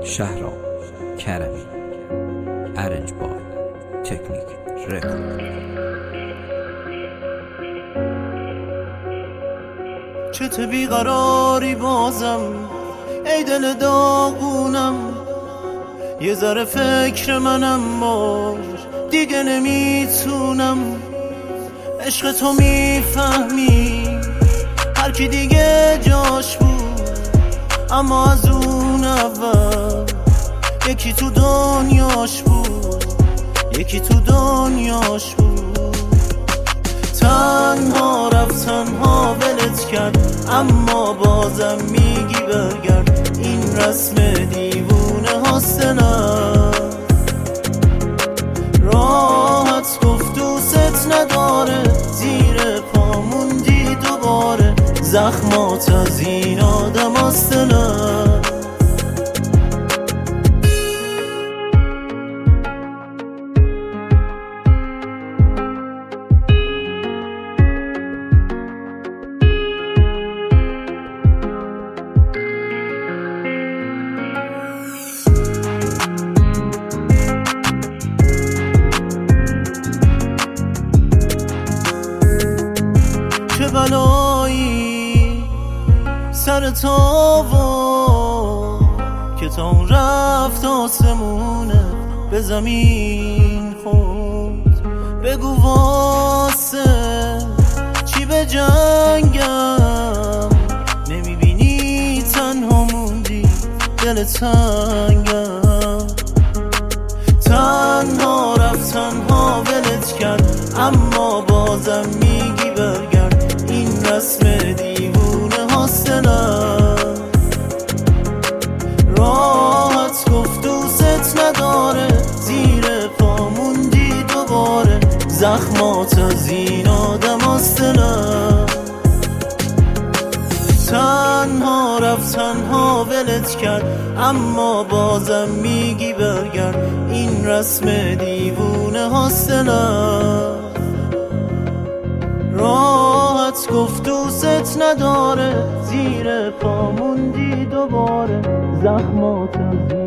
شهرام کرمی ارنج بای تکنیک رکورد. چه بیقراری بازم ای دل داغونم، یه ذره فکر منم باش دیگه نمیتونم. عشق تو میفهمی هر کی دیگه جاش بود، اما از اون اول یکی تو دنیاش بود، یکی تو دنیاش بود. تنها رفت تنها ولت کرد، اما بازم میگی برگرد. این رسم دیوونه هاست نه، راحت گفت دوست نداره، زیر پا موندی دوباره. زخمات از این آدم هاست نه. چه بلایی سر تو که تا اون رفت آسمونه به زمین خورد. بگو واسه چی به جنگم، نمیبینی تنها موندی دل تنگم. تنها رفت تنها ولت کرد، اما بازم میگی برگرد. این رسم دیوونه هاست نه، راحت گفت دوست نداره، زیر پا موندی دوباره. زخمات از این آدم هاست نه. تنها رفت تنها ولت کرد، اما بازم میگی برگرد. این رسم دیوونه هاست نه، راحت گفت دوست نداره، زیر پا موندی دوباره. زخمات از